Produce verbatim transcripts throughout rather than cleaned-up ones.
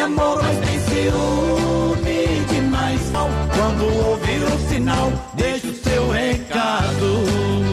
amor, mas tem ciúme demais. Quando ouvir o sinal, deixa o seu recado.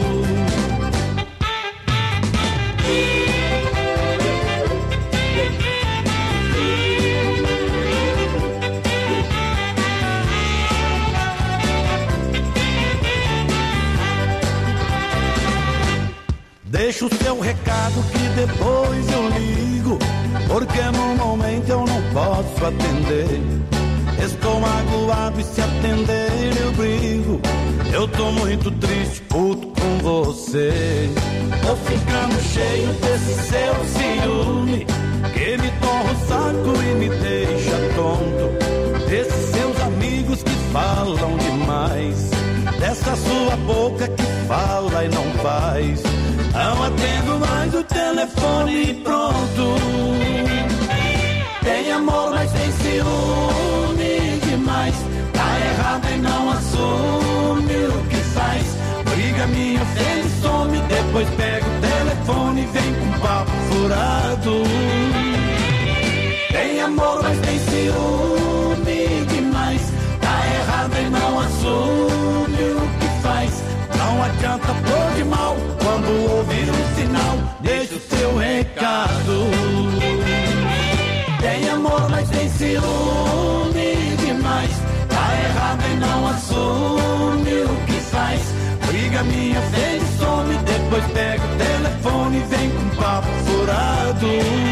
Deixa o seu recado que depois eu ligo, porque no momento eu não posso atender. Estou magoado e se atender eu brigo. Eu tô muito triste, puto com você. Tô ficando cheio desse seu ciúme, que me torra o saco e me deixa tonto. Desses seus amigos que falam demais, dessa sua boca que fala e não faz. Não atendo mais o telefone e pronto. Tem amor, mas tem ciúme demais. Tá errado e não assume o que faz. Briga minha, ofende, some, depois pega o telefone e vem com papo furado. Tem amor, mas tem ciúme demais. Tá errado e não assume o que faz. Não adianta pôr de mal, quando ouvir um sinal, deixa o seu recado. Tem amor, mas tem ciúme demais. Tá errado e não assume o que faz. Briga minha, vem e some, depois pega o telefone e vem com papo furado.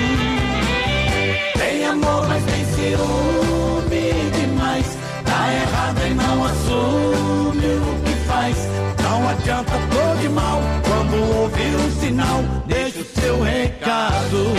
Tem amor, mas tem ciúme demais. Tá errado e não assume o que faz. Não adianta pôr de mal, quando ouvir um sinal, deixa o seu recado.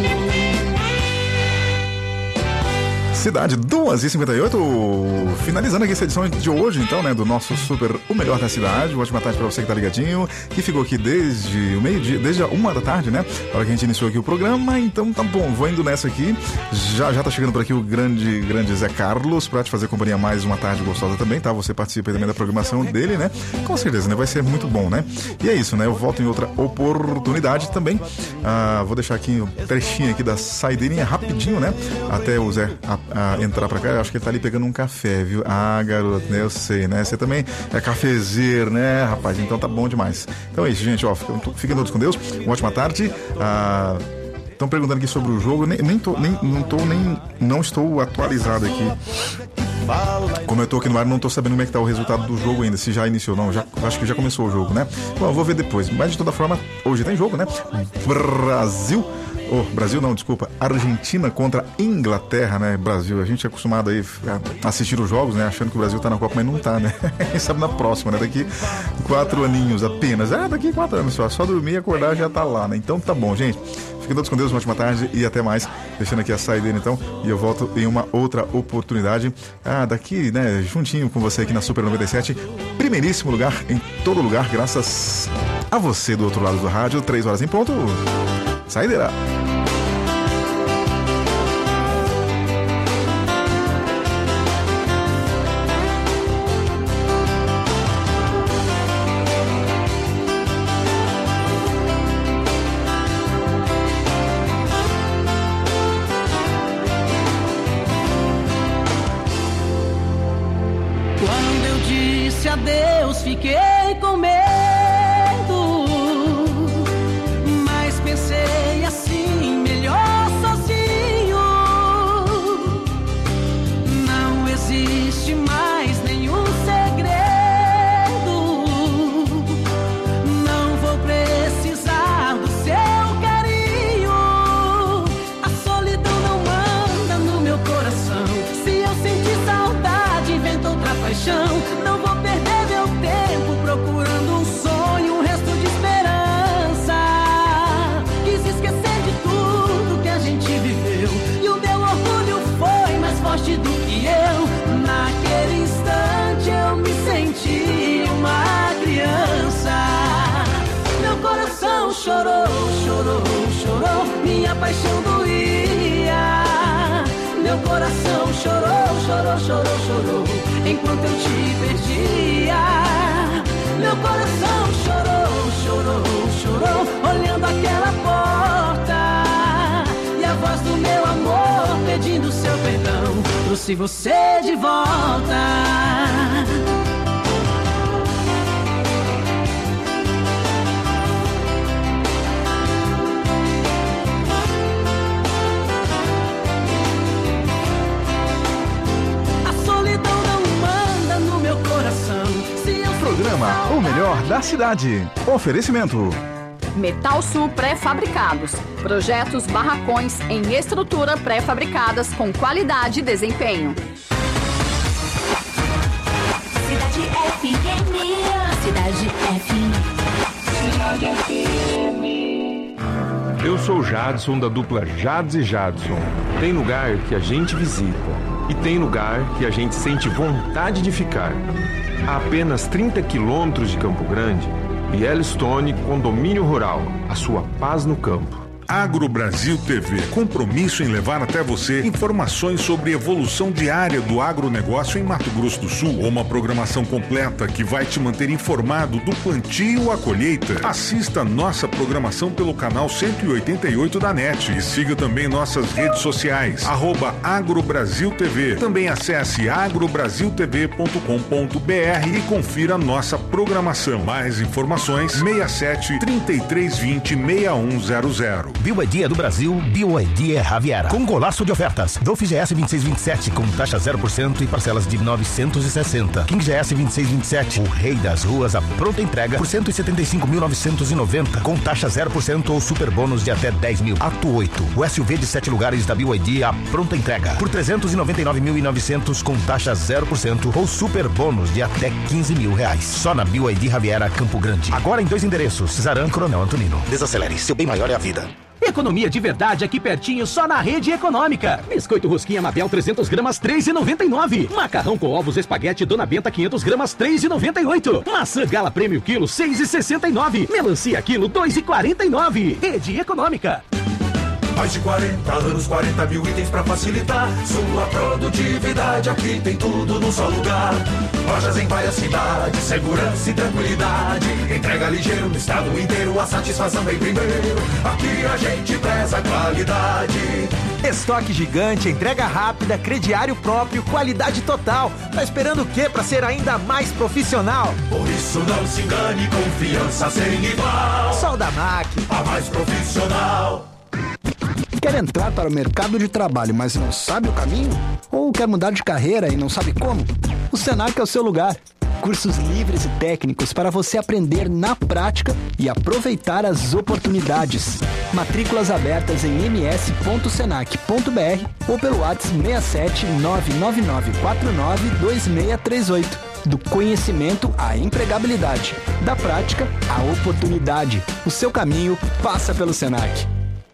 Cidade, duas e cinquenta e oito, finalizando aqui essa edição de hoje, então, né, do nosso super O Melhor da Cidade. Uma ótima tarde pra você que tá ligadinho, que ficou aqui desde o meio-dia, desde a uma da tarde, né, na hora que a gente iniciou aqui o programa. Então tá bom, vou indo nessa aqui. Já já tá chegando por aqui o grande, grande Zé Carlos pra te fazer companhia mais uma tarde gostosa também, tá? Você participa também da programação dele, né? Com certeza, né? Vai ser muito bom, né? E é isso, né? Eu volto em outra oportunidade também. Ah, vou deixar aqui um trechinho aqui da saideirinha rapidinho, né? Até o Zé a, a entrar pra cá. Eu acho que ele tá ali pegando um café, viu? Ah, garoto, né? Eu sei, né? Você também é cafezeiro, né, rapaz? Então tá bom demais. Então é isso, gente, ó. Fiquem todos com Deus. Uma ótima tarde. Ah, estão perguntando aqui sobre o jogo. Nem, nem, tô, nem, não, tô, nem não estou atualizado aqui. Como eu tô aqui no ar, não tô sabendo como é que tá o resultado do jogo ainda, se já iniciou ou não. Já, acho que já começou o jogo, né? Bom, eu vou ver depois. Mas de toda forma, hoje tem jogo, né? Brasil. Oh, Brasil não, desculpa. Argentina contra Inglaterra, né? Brasil. A gente é acostumado aí a assistir os jogos, né? Achando que o Brasil tá na Copa, mas não tá, né? Quem sabe na próxima, né? Daqui quatro aninhos apenas. Ah, daqui quatro anos só. Só dormir e acordar já tá lá, né? Então tá bom, gente. Fiquem todos com Deus, uma ótima tarde e até mais. Deixando aqui a saideira, então. E eu volto em uma outra oportunidade. Ah, daqui, né? Juntinho com você aqui na Super noventa e sete. Primeiríssimo lugar em todo lugar, graças a você do outro lado do rádio. Três horas em ponto. Saideira. Quando eu disse adeus, fiquei com medo, mas pensei assim, melhor sozinho. Não existe mais nenhum segredo, não vou precisar do seu carinho. A solidão não manda no meu coração. Se eu sentir saudade, invento outra paixão. Não vou perder meu tempo procurando um sonho, um resto de esperança. Quis esquecer de tudo que a gente viveu, e o meu orgulho foi mais forte do que eu. Naquele instante eu me senti uma criança. Meu coração chorou, chorou, chorou, minha paixão doía. Meu coração chorou, chorou, chorou, chorou, enquanto eu te perdia. Meu coração chorou, chorou, chorou, olhando aquela porta, e a voz do meu amor pedindo seu trouxe você de volta. Programa O Melhor da Cidade. Oferecimento Metal Sul Pré-Fabricados. Projetos barracões em estrutura pré-fabricadas com qualidade e desempenho. Cidade F M. Cidade F M. Cidade F M. Eu sou o Jadson da dupla Jads e Jadson. Tem lugar que a gente visita e tem lugar que a gente sente vontade de ficar. A apenas trinta quilômetros de Campo Grande, Yellowstone Condomínio Rural, a sua paz no campo. Agro Brasil T V, compromisso em levar até você informações sobre evolução diária do agronegócio em Mato Grosso do Sul, uma programação completa que vai te manter informado do plantio à colheita. Assista nossa programação pelo canal cento e oitenta e oito da NET e siga também nossas redes sociais, arroba Agro Brasil T V. Também acesse agro brasil t v ponto com ponto b r e confira nossa programação. Mais informações, seis sete, três três dois zero, seis um zero zero. B Y D é do Brasil, B Y D é Javiera. Com golaço de ofertas. Dolphin G S vinte e seis vinte e sete com taxa zero por cento e parcelas de novecentos e sessenta. King G S vinte e seis vinte e sete, o rei das ruas, a pronta entrega por cento e setenta e cinco mil novecentos e noventa com taxa zero por cento ou super bônus de até dez mil. Ato oito, o S U V de sete lugares da B Y D, a pronta entrega por trezentos e noventa e nove mil e novecentos com taxa zero por cento ou super bônus de até quinze mil reais. Só na B Y D Javiera Campo Grande. Agora em dois endereços, Cesaran, Coronel Antonino. Desacelere, seu bem maior é a vida. Economia de verdade aqui pertinho, só na Rede Econômica. Biscoito Rosquinha Mabel trezentos gramas, três reais e noventa e nove. Macarrão com ovos espaguete Dona Benta quinhentos gramas, três reais e noventa e oito. Maçã Gala Prêmio quilo, seis reais e sessenta e nove. Melancia quilo, dois reais e quarenta e nove. Rede Econômica. Mais de quarenta anos, quarenta mil itens pra facilitar sua produtividade. Aqui tem tudo num só lugar. Lojas em várias cidades, segurança e tranquilidade. Entrega ligeiro no estado inteiro, a satisfação vem primeiro. Aqui a gente preza a qualidade. Estoque gigante, entrega rápida, crediário próprio, qualidade total. Tá esperando o quê pra ser ainda mais profissional? Por isso não se engane, confiança sem igual. Soldamac, a mais profissional. Quer entrar para o mercado de trabalho, mas não sabe o caminho? Ou quer mudar de carreira e não sabe como? O Senac é o seu lugar. Cursos livres e técnicos para você aprender na prática e aproveitar as oportunidades. Matrículas abertas em m s ponto senac ponto b r ou pelo WhatsApp seis sete nove nove nove quatro nove dois seis três oito. Do conhecimento à empregabilidade. Da prática à oportunidade. O seu caminho passa pelo Senac.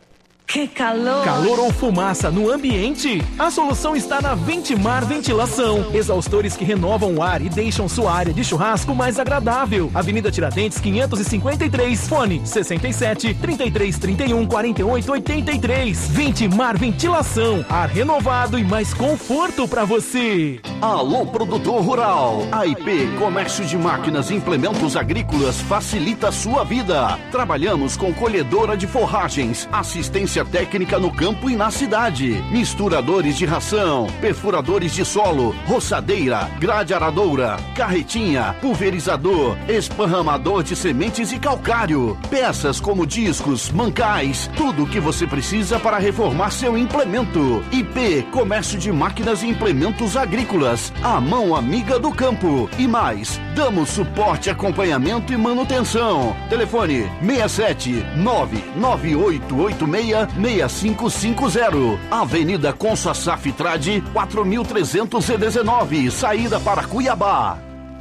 Que calor! Calor ou fumaça no ambiente? A solução está na Ventimar Ventilação. Exaustores que renovam o ar e deixam sua área de churrasco mais agradável. Avenida Tiradentes quinhentos e cinquenta e três. Fone sessenta e sete, trinta e três, trinta e um, quarenta e oito, oitenta e três. Ventimar Ventilação. Ar renovado e mais conforto para você. Alô, produtor rural. A I P Comércio de Máquinas e Implementos Agrícolas facilita a sua vida. Trabalhamos com colhedora de forragens, assistência técnica no campo e na cidade, misturadores de ração, perfuradores de solo, roçadeira, grade aradoura, carretinha, pulverizador, esparramador de sementes e calcário, peças como discos, mancais, tudo o que você precisa para reformar seu implemento. I P Comércio de Máquinas e Implementos Agrícolas, a mão amiga do campo. E mais, damos suporte, acompanhamento e manutenção. Telefone seis sete nove nove oito oito seis seis cinco cinco zero. Avenida Consa Safitrade, quatro mil trezentos e dezenove, saída para Cuiabá.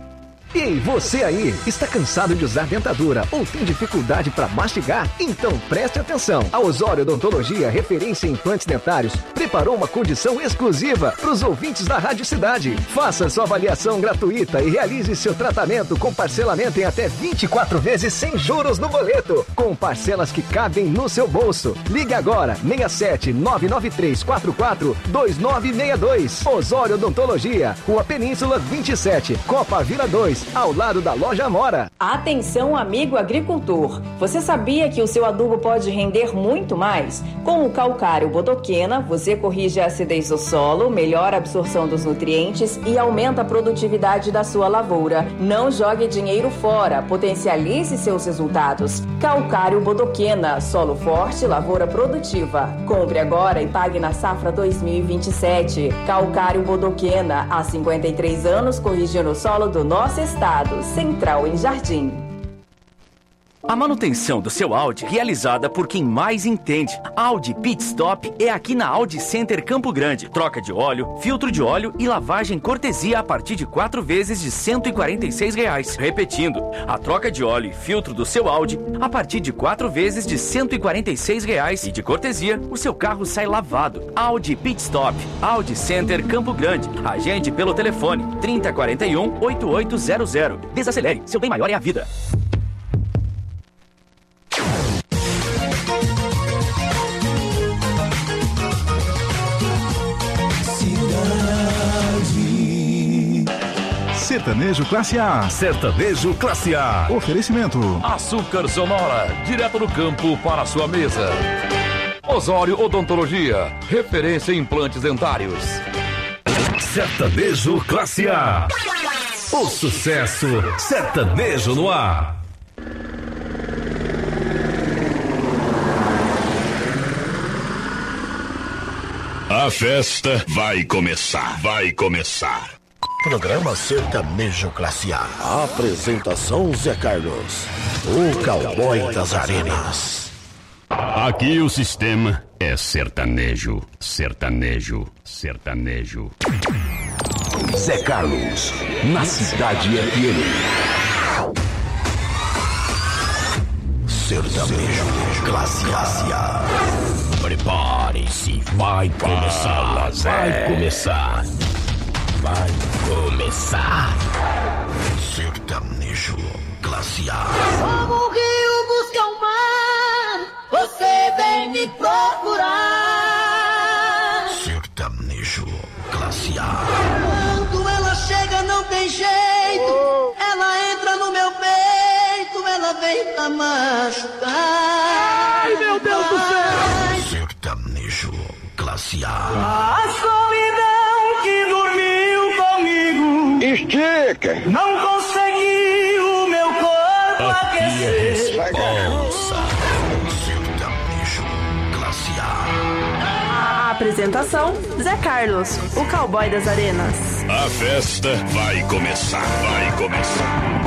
Ei, você aí, está cansado de usar dentadura ou tem dificuldade para mastigar? Então preste atenção. A Osório Odontologia, referência em implantes dentários, preparou uma condição exclusiva para os ouvintes da Rádio Cidade. Faça sua avaliação gratuita e realize seu tratamento com parcelamento em até vinte e quatro vezes sem juros no boleto, com parcelas que cabem no seu bolso. Ligue agora, seis sete nove nove três quatro quatro dois nove seis dois. Osório Odontologia, Rua Península vinte e sete, Copa Vila dois. Dois, ao lado da loja Amora. Atenção, amigo agricultor! Você sabia que o seu adubo pode render muito mais? Com o calcário Bodoquena, você corrige a acidez do solo, melhora a absorção dos nutrientes e aumenta a produtividade da sua lavoura. Não jogue dinheiro fora, potencialize seus resultados. Calcário Bodoquena, solo forte, lavoura produtiva. Compre agora e pague na safra dois mil e vinte e sete. Calcário Bodoquena, há cinquenta e três anos corrigindo o solo do nosso estado. Central em Jardim. A manutenção do seu Audi realizada por quem mais entende. Audi Pit Stop é aqui na Audi Center Campo Grande. Troca de óleo, filtro de óleo e lavagem cortesia a partir de quatro vezes de cento e quarenta e seis reais. Repetindo, a troca de óleo e filtro do seu Audi a partir de quatro vezes de cento e quarenta e seis reais. E de cortesia, o seu carro sai lavado. Audi Pit Stop, Audi Center Campo Grande. Agende pelo telefone trinta quarenta e um, oitenta e oito zero zero. Desacelere, seu bem maior é a vida. Sertanejo Classe A. Sertanejo Classe A. Oferecimento. Açúcar Sonora, direto do campo para a sua mesa. Osório Odontologia, referência em implantes dentários. Sertanejo Classe A. O sucesso sertanejo no ar. A festa vai começar, vai começar. Programa Sertanejo Classe A. Apresentação Zé Carlos, o cowboy das arenas. Aqui o sistema é sertanejo, sertanejo, sertanejo. Zé Carlos, na Cidade F M. Sertanejo Classe A. Prepare-se, vai começar, vai começar. Vai começar. Sertanejo Classe A. Como o rio busca o mar, você vem me procurar. Sertanejo Classe A. Quando ela chega não tem jeito, ela entra no meu peito, ela vem pra machucar. Ai, meu Deus do céu. Sertanejo Classe A. A solidão que dormiu comigo estica, não conseguiu meu corpo aqui aquecer. É responsa. Sertanejo Classe A. Apresentação: Zé Carlos, o cowboy das arenas. A festa vai começar, vai começar.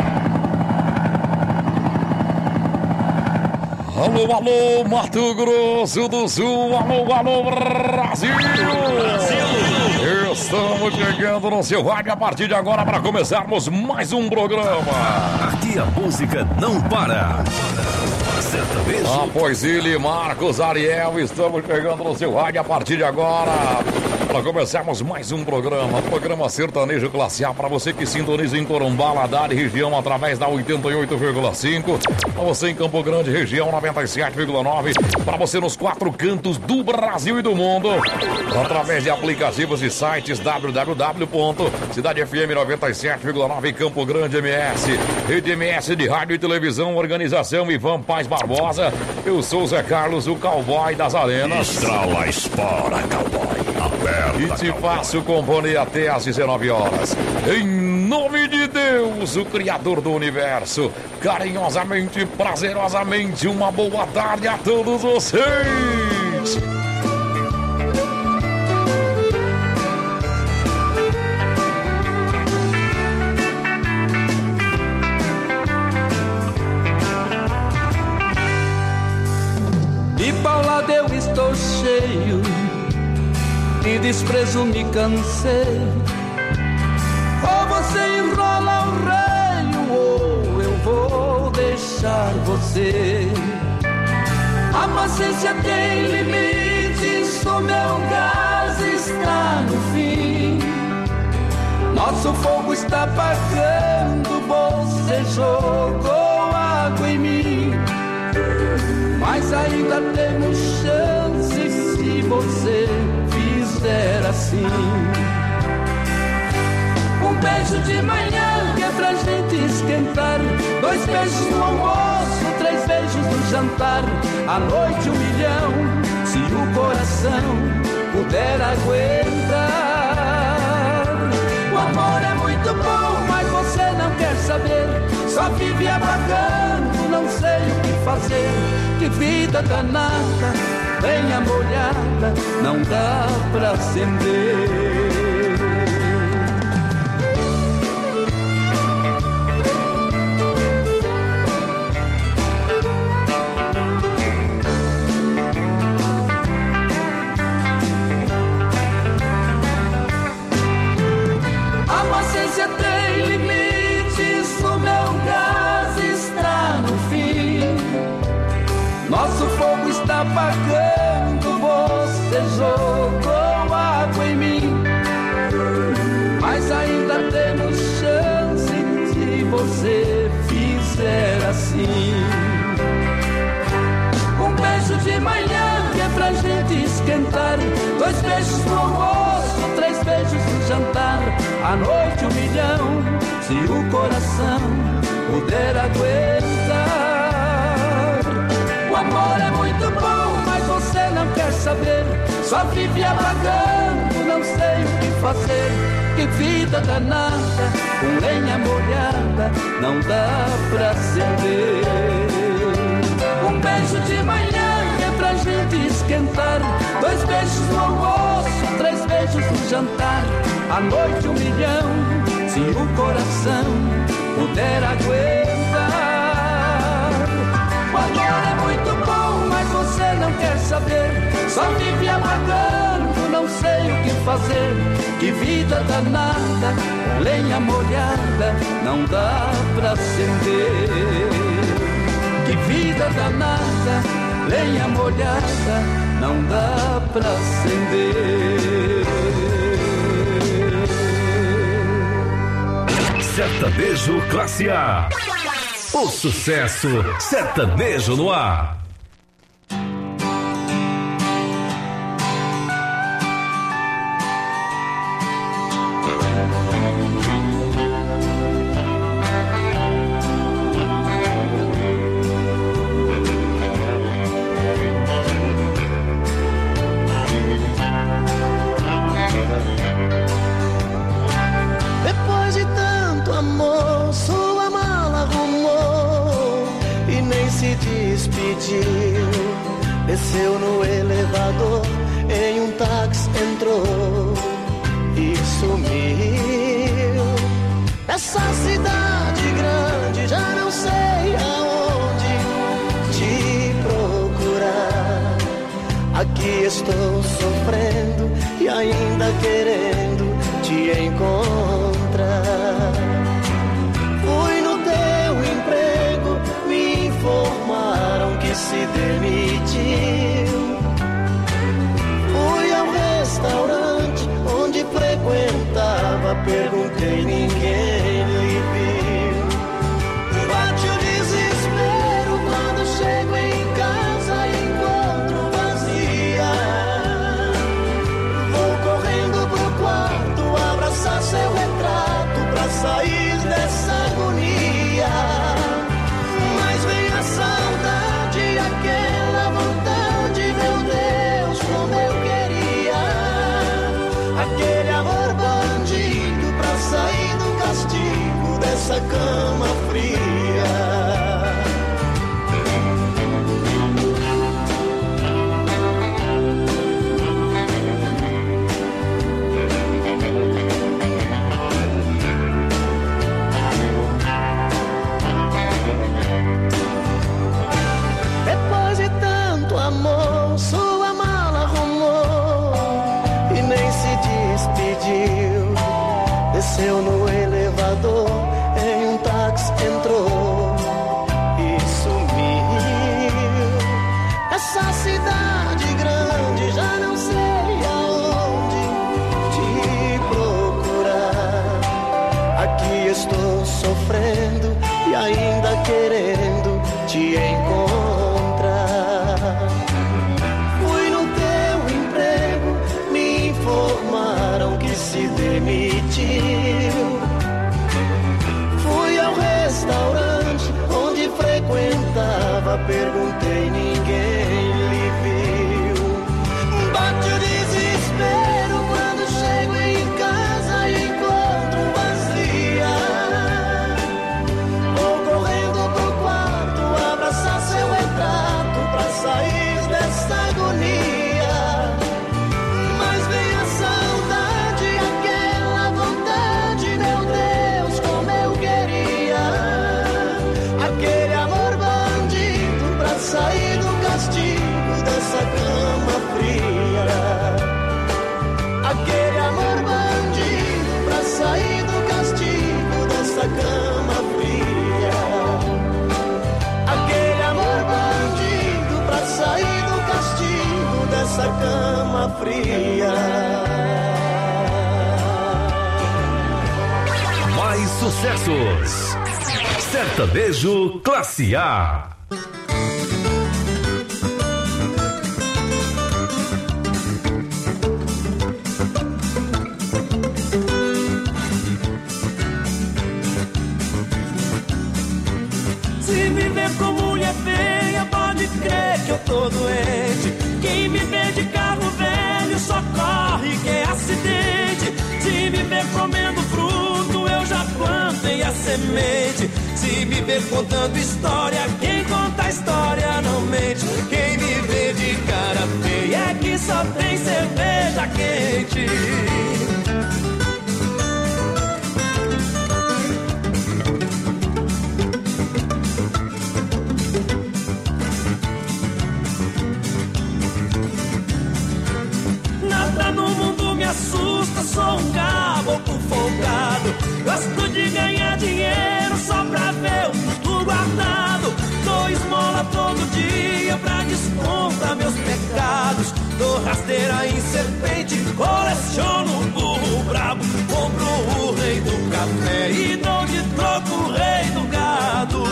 Alô, alô, Mato Grosso do Sul, alô, alô, Brasil! Brasil! Estamos chegando no seu rádio a partir de agora para começarmos mais um programa. Aqui a música não para. Sertanejo. Após ele, Marcos Ariel, estamos chegando no seu rádio a partir de agora para começarmos mais um programa, programa Sertanejo Classe A, para você que sintoniza em Corumbá, Ladar e região através da oitenta e oito vírgula cinco, para você em Campo Grande, região noventa e sete vírgula nove, para você nos quatro cantos do Brasil e do mundo, através de aplicativos e sites w w w ponto cidade f m noventa e sete vírgula nove Campo Grande M S, Rede M S de rádio e televisão, organização Ivan Paz Barbosa. Eu sou Zé Carlos, o cowboy das arenas. Estrala, espora, cowboy. Aperta, e te cowboy. Faço companhia até às dezenove horas. Em nome de Deus, o Criador do Universo, carinhosamente, prazerosamente, uma boa tarde a todos vocês. De paulada eu estou cheio, de desprezo me cansei. Ou você enrola o reio, ou eu vou deixar você. A paciência tem limites, o meu gás está no fim. Nosso fogo está apagando, você jogou água em mim. Mas ainda temos chance se você fizer assim. Um beijo de manhã quebra esquentar. Dois beijos no almoço, três beijos no jantar. À noite um milhão, se o coração puder aguentar. O amor é muito bom, mas você não quer saber. Só vive abagando, não sei o que fazer. Que vida danada, lenha molhada, não dá pra acender. A paciência tem limites, o meu gás está no fim. Nosso fogo está apagando, você jogou água em mim. Mas ainda temos chance se você fizer assim. Um beijo de manhã que é pra gente esquentar. Dois beijos no almoço, três beijos no jantar. À noite um milhão, se o coração puder aguentar. O amor é muito bom, mas você não quer saber. Só vive abagando, não sei o que fazer. Que vida danada, com lenha molhada, não dá pra acender. Um beijo de manhã é pra gente esquentar. Dois beijos no almoço, três beijos no jantar. À noite um milhão, se o coração puder aguentar. O amor é muito bom, mas você não quer saber. Só vive apagando, não sei o que fazer. Que vida danada, lenha molhada, não dá pra acender. Que vida danada, lenha molhada, não dá pra acender. Sertanejo Classe A. O sucesso sertanejo no ar. Depois de tanto amor, sua mala arrumou e nem se despediu. Desceu no elevador, em um táxi entrou e sumiu. Essa cidade grande, já não sei aonde te procurar. Aqui estou sofrendo e ainda querendo te encontrar. Fui no teu emprego, me informaram que se demitiu. Fui ao restaurante onde frequentava, perguntei, ninguém lhe viu. Bate o desespero quando chego em casa e encontro vazia. Vou correndo pro quarto, abraçar seu retrato pra sair dessa agonia. Mas vem a saudade, aquela vontade, meu Deus, como eu queria. Aquele amor bandido pra sair do castigo dessa cama fria. Depois de tanto amor, sua mala arrumou e nem se despediu. Desceu no elevador, em um táxi entrou e sumiu. Essa cidade grande, já não sei aonde te procurar. Aqui estou sofrendo e ainda querendo te encontrar. Fui no teu emprego, me informaram que se demitiu. Fui ao restaurante sucessos. Sertanejo Classe A. Se me ver com mulher feia, pode crer que eu tô doente. Quem me vê de carro velho só corre que é acidente. Se me ver comendo fruto, eu já plantei a semente. Se me ver contando história, quem conta a história não mente. Quem me vê de cara feia é que só tem cerveja quente. Nada no mundo me assusta, sou um caboclo folgado. Gosto de ganhar dinheiro só pra ver o futuro guardado. Dou esmola todo dia pra descontar meus pecados. Dou rasteira em serpente, coleciono o burro brabo. Compro o rei do café e dou de troco o rei do gado.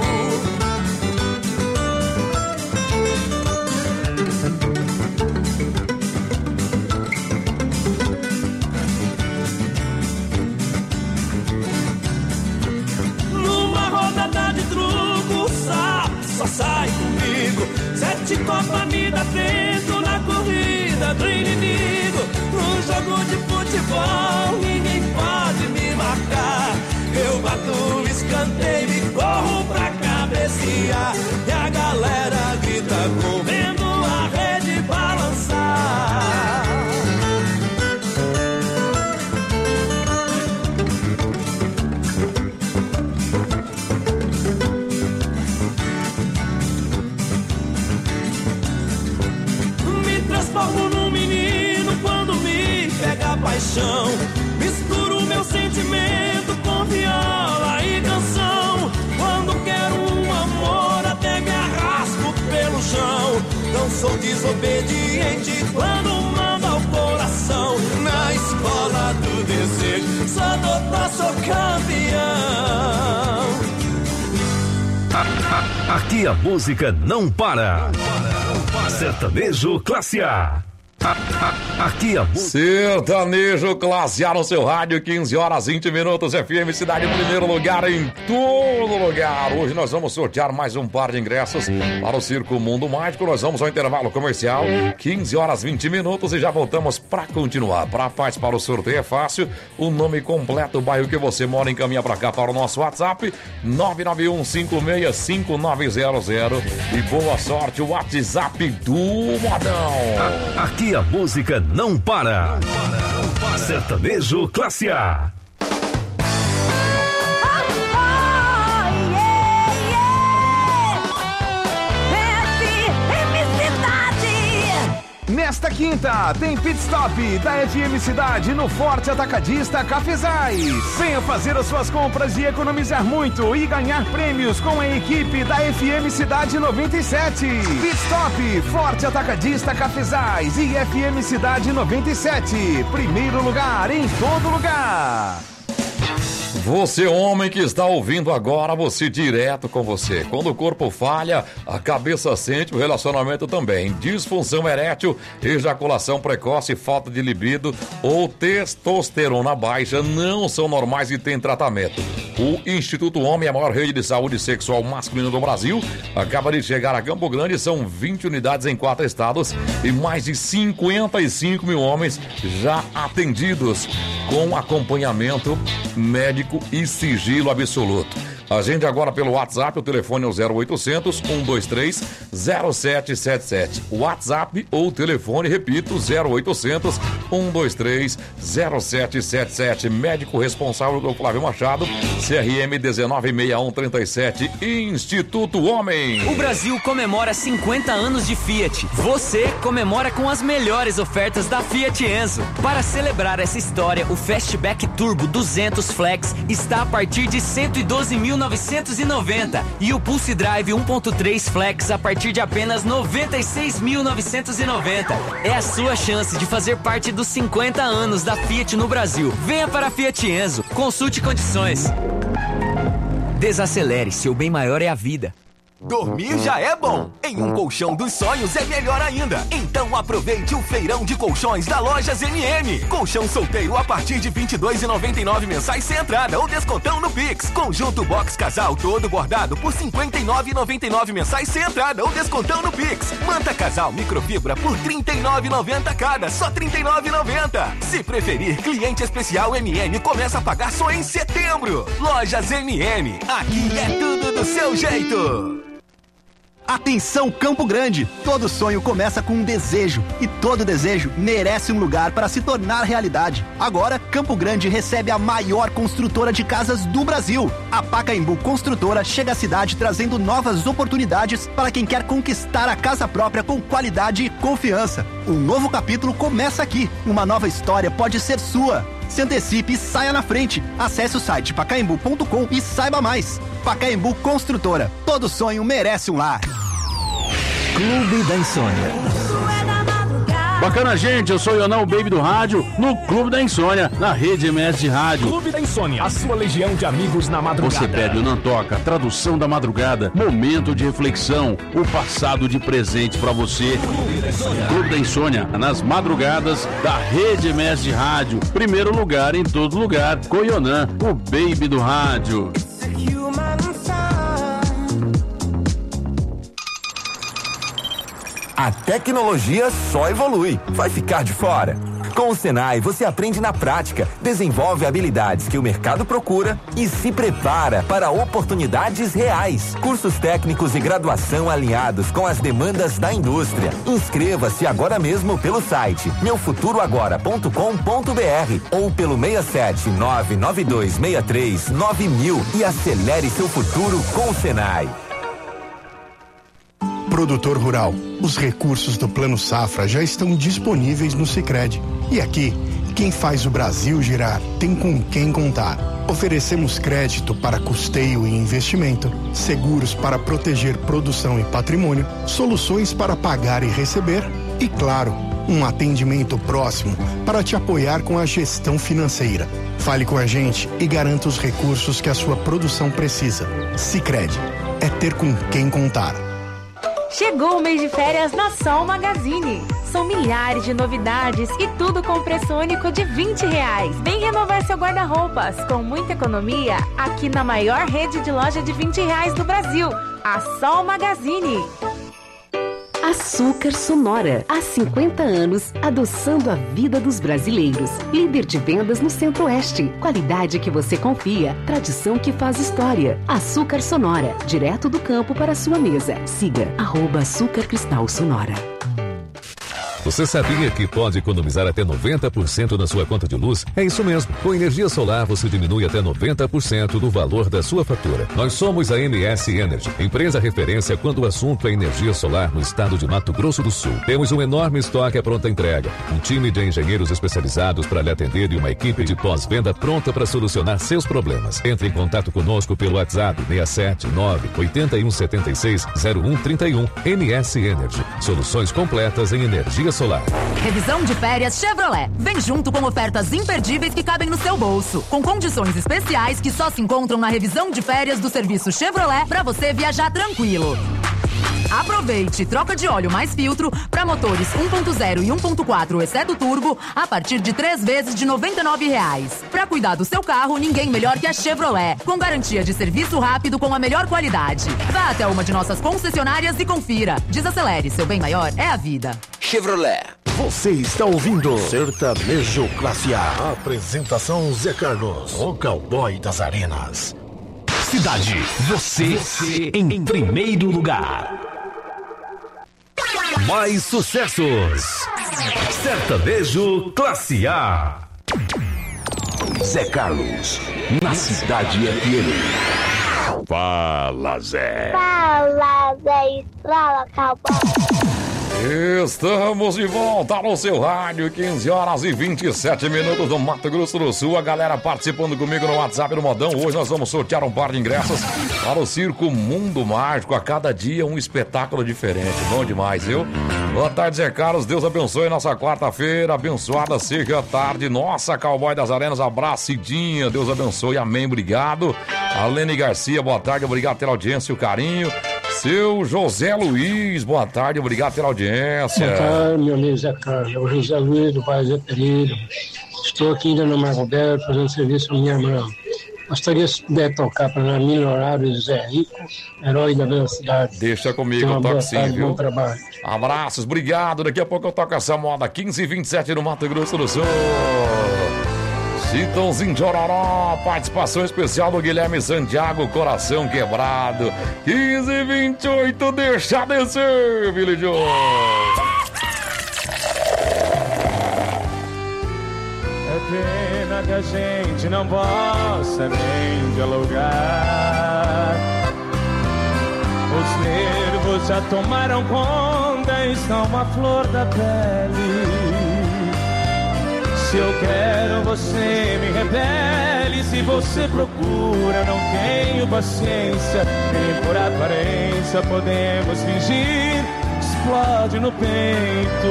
Rodada de truco, o sapo só sai comigo. Sete copas me dá dentro na corrida do inimigo. No jogo de futebol ninguém pode me marcar. Eu bato o escanteio e corro pra cabecear. E a galera grita correndo a rede balançar. Transformo num menino quando me pega a paixão. Misturo meu sentimento com viola e canção. Quando quero um amor até me arrasto pelo chão. Não sou desobediente quando mando ao coração. Na escola do desejo sou doutor, sou campeão. Aqui a música não para. Sertanejo Classe A. Aqui a Sertanejo Classe A no seu rádio, quinze horas vinte minutos, F M Cidade em primeiro lugar em todo lugar. Hoje nós vamos sortear mais um par de ingressos para o Circo Mundo Mágico. Nós vamos ao intervalo comercial, quinze horas vinte minutos, e já voltamos para continuar. Para participar do sorteio é fácil, o nome completo, o bairro que você mora, encaminha para cá para o nosso WhatsApp nove nove um cinco seis cinco nove zero zero. E boa sorte, o WhatsApp do Modão. Aqui a música não para. Sertanejo Classe A. Nesta quinta, tem Pit Stop da F M Cidade no Forte Atacadista Cafezais. Venha fazer as suas compras e economizar muito e ganhar prêmios com a equipe da F M Cidade noventa e sete. Pit Stop, Forte Atacadista Cafezais e F M Cidade noventa e sete. Primeiro lugar em todo lugar. Você, homem que está ouvindo agora, você direto com você. Quando o corpo falha, a cabeça sente, o relacionamento também. Disfunção erétil, ejaculação precoce, falta de libido ou testosterona baixa não são normais e têm tratamento. O Instituto Homem, a maior rede de saúde sexual masculina do Brasil, acaba de chegar a Campo Grande. São vinte unidades em quatro estados e mais de cinquenta e cinco mil homens já atendidos com acompanhamento médico e sigilo absoluto. Agende agora pelo WhatsApp, o telefone é o zero oitocentos, um dois três, zero sete sete sete. WhatsApp ou telefone, repito, zero oitocentos, um dois três, zero sete sete sete. Médico responsável do Flávio Machado, C R M um nove seis um três sete, Instituto Homem. O Brasil comemora cinquenta anos de Fiat. Você comemora com as melhores ofertas da Fiat Enzo. Para celebrar essa história, o Fastback Turbo duzentos Flex está a partir de cento e doze mil mil novecentos e noventa e o Pulse Drive um ponto três Flex a partir de apenas noventa e seis mil novecentos e noventa. É a sua chance de fazer parte dos cinquenta anos da Fiat no Brasil. Venha para a Fiat Enzo. Consulte condições. Desacelere, seu bem maior é a vida. Dormir já é bom. Em um colchão dos sonhos é melhor ainda. Então aproveite o feirão de colchões da Lojas M M. Colchão solteiro a partir de vinte e dois reais e noventa e nove centavos mensais sem entrada ou descontão no Pix. Conjunto box casal todo bordado por cinquenta e nove reais e noventa e nove centavos mensais sem entrada ou descontão no Pix. Manta casal microfibra por trinta e nove reais e noventa centavos cada, só trinta e nove reais e noventa centavos. Se preferir, cliente especial M M começa a pagar só em setembro. Lojas M M. Aqui é tudo do seu jeito. Atenção Campo Grande! Todo sonho começa com um desejo e todo desejo merece um lugar para se tornar realidade. Agora, Campo Grande recebe a maior construtora de casas do Brasil. A Pacaembu Construtora chega à cidade trazendo novas oportunidades para quem quer conquistar a casa própria com qualidade e confiança. Um novo capítulo começa aqui. Uma nova história pode ser sua. Se antecipe e saia na frente. Acesse o site pacaembu ponto com e saiba mais. Pacaembu Construtora. Todo sonho merece um lar. Clube da Insônia. Bacana, gente, eu sou o Ionão, o Baby do Rádio, no Clube da Insônia, na Rede M S de Rádio. Clube da Insônia, a sua legião de amigos na madrugada. Você pede o Não Toca, tradução da madrugada, momento de reflexão, o passado de presente pra você. Clube da Insônia, Clube da Insônia, nas madrugadas da Rede M S de Rádio. Primeiro lugar em todo lugar, com o Ionan, o Baby do Rádio. A tecnologia só evolui. Vai ficar de fora? Com o Senai, você aprende na prática, desenvolve habilidades que o mercado procura e se prepara para oportunidades reais. Cursos técnicos e graduação alinhados com as demandas da indústria. Inscreva-se agora mesmo pelo site meu futuro agora ponto com ponto b r ou pelo seis sete nove nove dois seis três nove mil e acelere seu futuro com o Senai. Produtor rural, os recursos do Plano Safra já estão disponíveis no Sicredi. E aqui, quem faz o Brasil girar tem com quem contar. Oferecemos crédito para custeio e investimento, seguros para proteger produção e patrimônio, soluções para pagar e receber e, claro, um atendimento próximo para te apoiar com a gestão financeira. Fale com a gente e garanta os recursos que a sua produção precisa. Sicredi, é ter com quem contar. Chegou o mês de férias na Sol Magazine. São milhares de novidades e tudo com preço único de vinte reais. Vem renovar seu guarda-roupas com muita economia aqui na maior rede de loja de vinte reais do Brasil, a Sol Magazine. Açúcar Sonora, há cinquenta anos, adoçando a vida dos brasileiros. Líder de vendas no Centro-Oeste. Qualidade que você confia, tradição que faz história. Açúcar Sonora, direto do campo para a sua mesa. Siga, arroba Açúcar Cristal Sonora. Você sabia que pode economizar até noventa por cento na sua conta de luz? É isso mesmo. Com energia solar, você diminui até noventa por cento do valor da sua fatura. Nós somos a M S Energy, empresa referência quando o assunto é energia solar no estado de Mato Grosso do Sul. Temos um enorme estoque à pronta entrega, um time de engenheiros especializados para lhe atender e uma equipe de pós-venda pronta para solucionar seus problemas. Entre em contato conosco pelo WhatsApp seis sete nove oito um sete seis zero um três um. M S Energy, soluções completas em energia solar. Revisão de férias Chevrolet. Vem junto com ofertas imperdíveis que cabem no seu bolso, com condições especiais que só se encontram na revisão de férias do serviço Chevrolet para você viajar tranquilo. Aproveite troca de óleo mais filtro para motores um ponto zero e um ponto quatro exceto turbo a partir de três vezes de noventa e nove reais. Para cuidar do seu carro, ninguém melhor que a Chevrolet, com garantia de serviço rápido com a melhor qualidade. Vá até uma de nossas concessionárias e confira. Desacelere, seu bem maior é a vida. Chevrolet. Você está ouvindo Sertanejo Classe A. Apresentação Zé Carlos, o cowboy das arenas. Cidade, você, você em primeiro lugar. Mais sucessos. Sertanejo Classe A. Zé Carlos, na Cidade F M. Fala, Zé. Fala, Zé Estrala, cowboy. Estamos de volta no seu rádio, quinze horas e vinte e sete minutos do Mato Grosso do Sul. A galera participando comigo no WhatsApp do Modão. Hoje nós vamos sortear um par de ingressos para o Circo Mundo Mágico. A cada dia um espetáculo diferente. Bom demais, viu? Boa tarde, Zé Carlos. Deus abençoe nossa quarta-feira. Abençoada seja a tarde. Nossa, Cowboy das Arenas, abraço, Cidinha. Deus abençoe. Amém. Obrigado. A Lene Garcia, boa tarde. Obrigado pela audiência e o carinho. Seu José Luiz, boa tarde, obrigado pela audiência. Boa tarde, meu amigo Zé Carlos. É o José Luiz do Bairro Zé Pereira. Estou aqui ainda no Marco Belo fazendo serviço com minha mãe. Gostaria se puder tocar para nós milionários Zé Rico, herói da velocidade. Deixa comigo, eu toco sim, viu? Bom trabalho. Abraços, obrigado. Daqui a pouco eu toco essa moda. quinze e vinte e sete no Mato Grosso do Sul. Chitãozinho de Ororó, participação especial do Guilherme Santiago, Coração Quebrado. quinze e vinte e oito, deixa descer, Billy Joe. É pena que a gente não possa nem dialogar. Os nervos já tomaram conta e estão a flor da pele. Se eu quero, você me repele. Se você procura, não tenho paciência. Nem por aparência podemos fingir. Explode no peito.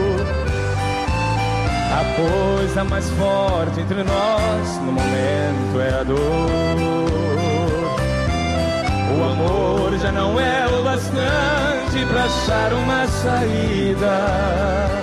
A coisa mais forte entre nós no momento é a dor. O amor já não é o bastante pra achar uma saída.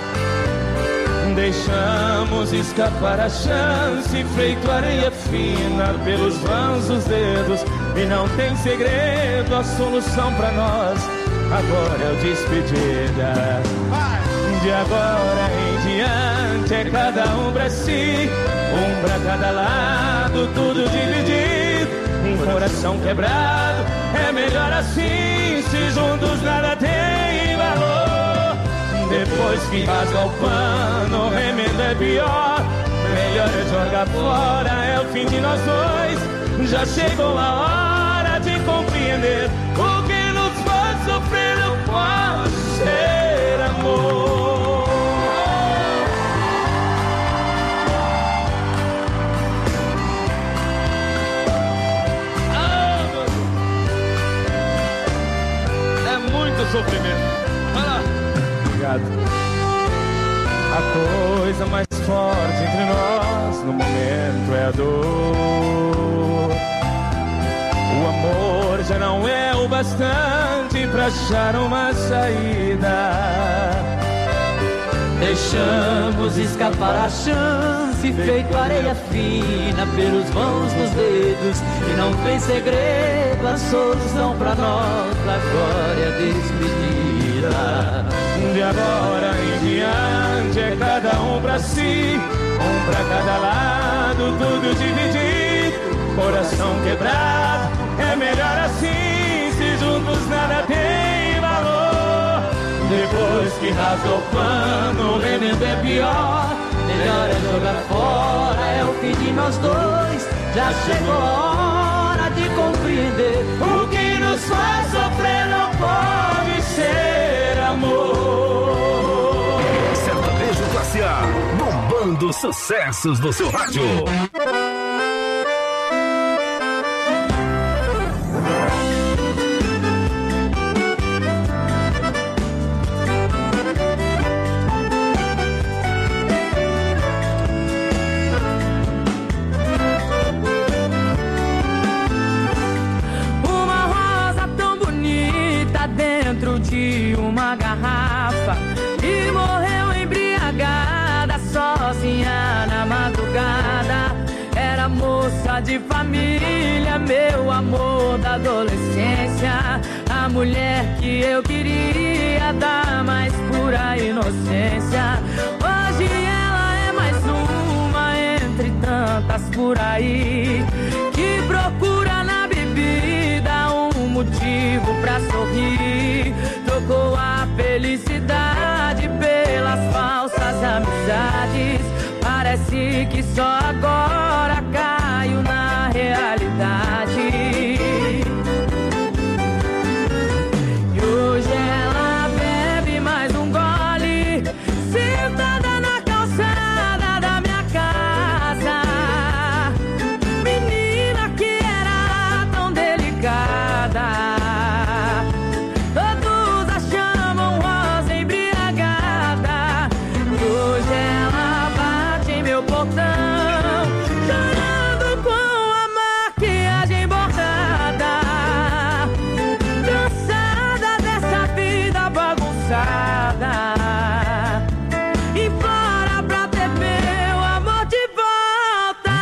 Deixamos escapar a chance, feito areia fina pelos vãos dos dedos. E não tem segredo, a solução pra nós agora é o despedida. De agora em diante é cada um pra si, um pra cada lado, tudo dividido. Um coração quebrado, é melhor assim, se juntos nada tem valor. Depois que rasga o pano, o remendo é pior. Melhor é jogar fora, é o fim de nós dois. Já chegou a hora de compreender. O que nos faz sofrer não pode ser amor. Ah, é muito sofrimento. Vai lá. A coisa mais forte entre nós no momento é a dor. O amor já não é o bastante pra achar uma saída. Deixamos escapar a chance, feito areia fina pelos vãos dos dedos. E não tem segredo, a solução pra nós agora é despedida. De agora em diante é cada um pra si, um pra cada lado, tudo dividido. Coração quebrado, é melhor assim, se juntos nada tem valor. Depois que rasga o pano, o remendo é pior. Melhor é jogar fora, é o fim de nós dois. Já chegou a hora de compreender. O que nos faz sofrer não pode ser amor. Sertanejo Classe A, bombando sucessos do seu rádio. Dentro de uma garrafa e morreu embriagada, sozinha na madrugada. Era moça de família, meu amor da adolescência, a mulher que eu queria dar mais pura inocência. Hoje ela é mais uma entre tantas por aí que procura na bebida um motivo pra sorrir. Trocou a felicidade pelas falsas amizades. Parece que só agora caiu na realidade. E hoje ela bebe mais um meu portão, chorando com a maquiagem bordada, cansada dessa vida bagunçada. Implora pra ter meu amor de volta.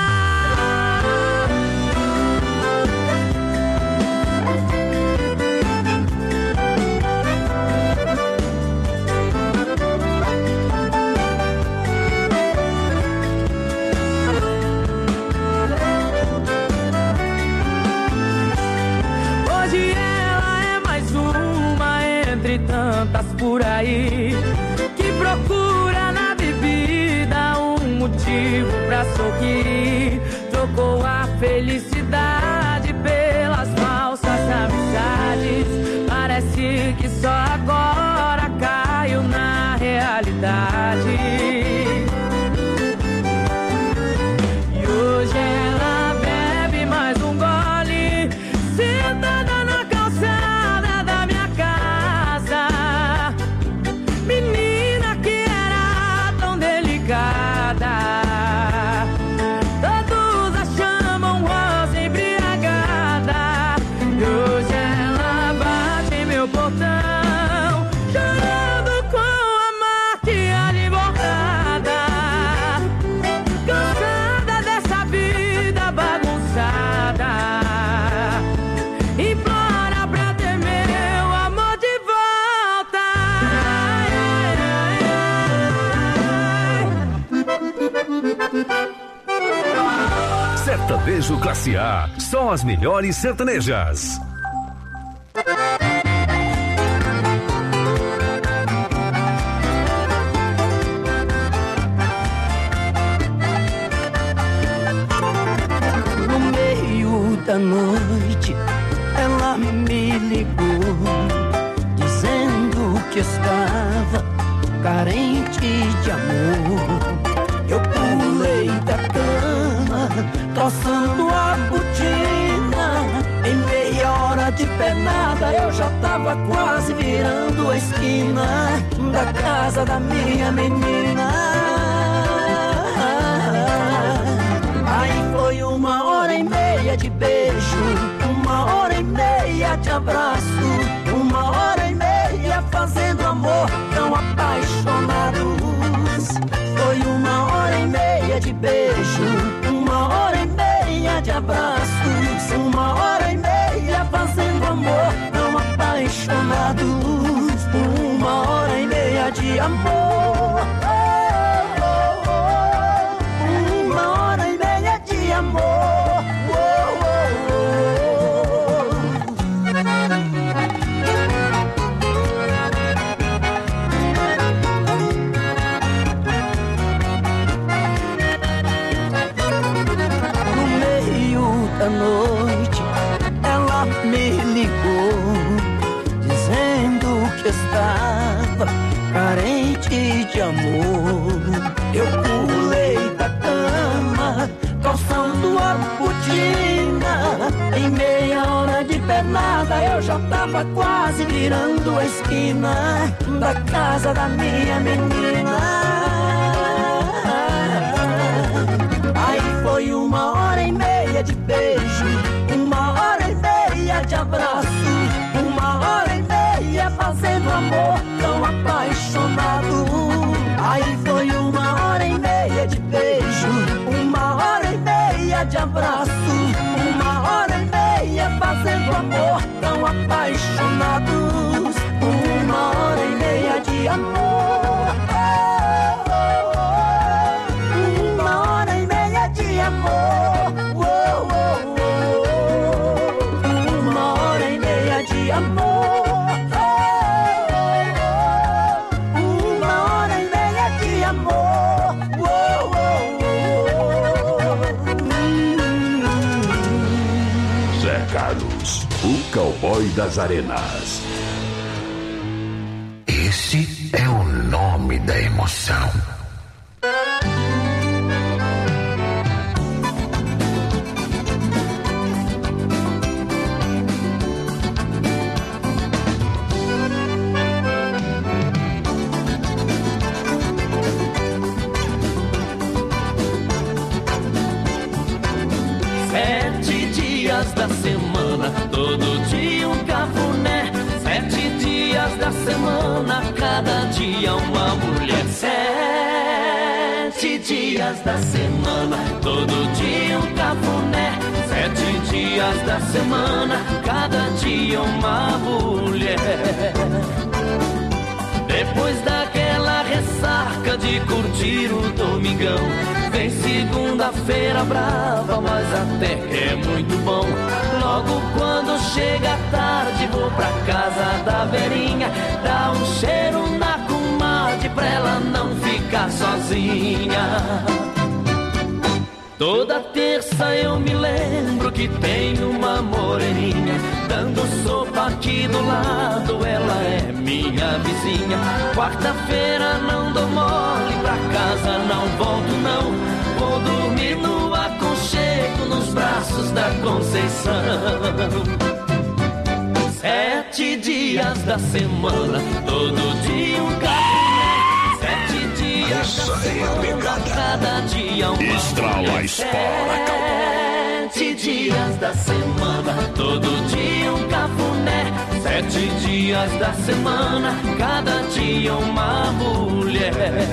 Hoje ela é mais uma entre tantas por aí, que procura na bebida um motivo pra sorrir. Trocou a felicidade pelas falsas amizades. Parece que só agora caiu na realidade. E hoje ela bebe mais um gole, sentada na calçada da minha casa. Menina que era tão delicada, todos a chamam rosa embriagada. E hoje ela bate em meu portão, chorando com a maquiagem bordada, cansada dessa vida bagunçada. Implora pra ter meu amor de volta. Sertanejo Classe A, só as melhores sertanejas. No meio da noite ela me ligou, dizendo que estava carente de amor. Eu pulei da cama, troçando a botina. Em meia hora de pernada eu já tava quase virando a esquina da casa da minha menina. Aí foi uma hora e meia de beijo, uma hora e meia de abraço, uma hora e meia fazendo amor tão apaixonados. Foi uma hora e meia de beijo, uma hora e meia de abraços, uma hora e meia fazendo amor tão apaixonados. Uma hora e meia de amor, uma hora e meia de amor. Da noite ela me ligou, dizendo que estava carente de amor. Eu pulei da cama, calçando a botina. Em meia hora de pernada eu já tava quase virando a esquina da casa da minha menina. Aí foi uma hora e meia de beijo, uma hora e meia de abraço, uma hora e meia fazendo amor tão apaixonado. Aí foi uma hora e meia de beijo, uma hora e meia de abraço, uma hora e meia fazendo amor tão apaixonados. Uma hora e meia de amor, uma hora e meia de amor, uma hora e meia de amor, uma hora e meia de amor. Zé Carlos, o cowboy das arenas. Esse é o nome da emoção. dias da semana, todo dia um cafuné. Sete dias da semana, cada dia uma mulher. Sete dias da semana, todo dia um cafuné. Sete dias da semana, cada dia uma mulher. Depois daquela ressaca de curtir o domingão, vem segunda-feira brava, mas até que é muito bom. Logo quando chega a tarde, vou pra casa da Verinha, dá um cheiro na comadre pra ela não ficar sozinha. Toda terça eu me lembro que tem uma moreninha dando sopa aqui do lado, ela é minha vizinha. Quarta-feira não dou mole, pra casa não volto não, vou dormir no aconchego nos braços da Conceição. Sete dias da semana, todo dia um cafuné. Sete dias Essa da semana, é a pegada. cada dia uma Estrala mulher. espora, Sete dias da semana, todo dia um cafuné. Sete dias da semana, cada dia uma mulher.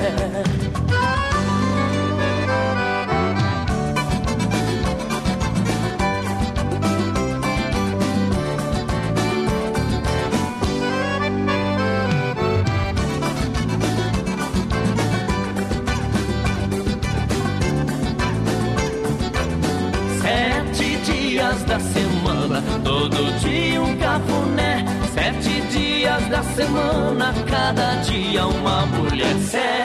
Da semana, todo dia um cafuné. Sete dias da semana, cada dia uma mulher.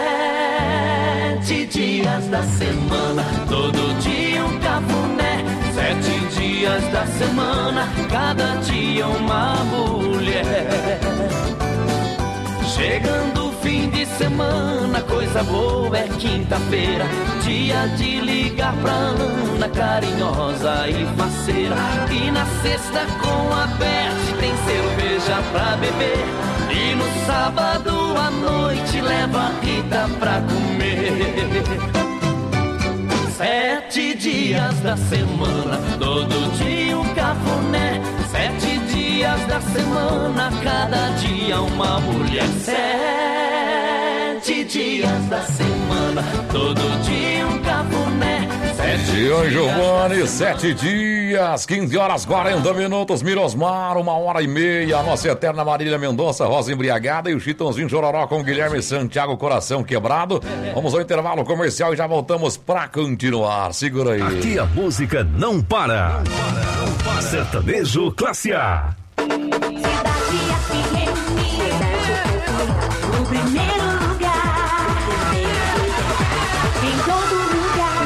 Sete dias da semana, todo dia um cafuné. Sete dias da semana, cada dia uma mulher. Chegando o fim de semana, coisa boa é quinta-feira, dia de ligar pra Ana, carinhosa e faceira. E na sexta com a Beth tem cerveja pra beber, e no sábado à noite leva a Rita pra comer. Sete dias da semana, todo dia um cafuné. Sete dias da semana, cada dia uma mulher. Sete dias da semana, todo dia um cafuné. Tião Giovanni, sete dias, quinze horas quarenta minutos, Mirosmar, uma hora e meia, a nossa eterna Marília Mendonça, Rosa Embriagada e o Chitãozinho Chororó com Guilherme Santiago, Coração Quebrado. Vamos ao intervalo comercial e já voltamos pra continuar, segura aí. Aqui a música não para. Não para, não para. Sertanejo Classe A. O primeiro lugar, em todo lugar.